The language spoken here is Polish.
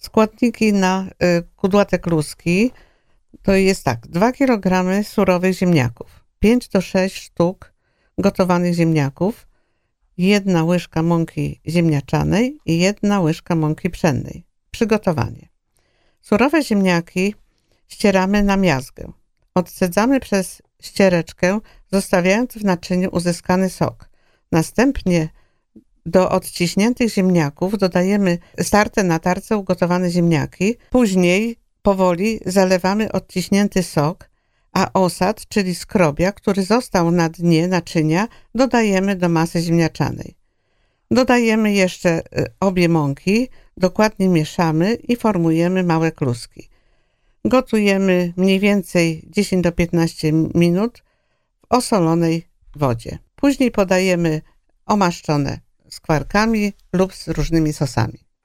Składniki na kudłate kluski to jest tak: 2 kg surowych ziemniaków, 5 do 6 sztuk gotowanych ziemniaków, 1 łyżka mąki ziemniaczanej i 1 łyżka mąki pszennej. Przygotowanie. Surowe ziemniaki ścieramy na miazgę. Odcedzamy przez ściereczkę, zostawiając w naczyniu uzyskany sok. Następnie do odciśniętych ziemniaków dodajemy starte na tarce ugotowane ziemniaki. Później powoli zalewamy odciśnięty sok, a osad, czyli skrobia, który został na dnie naczynia, dodajemy do masy ziemniaczanej. Dodajemy jeszcze obie mąki, dokładnie mieszamy i formujemy małe kluski. Gotujemy mniej więcej 10 do 15 minut w osolonej wodzie. Później podajemy omaszczone skwarkami lub z różnymi sosami.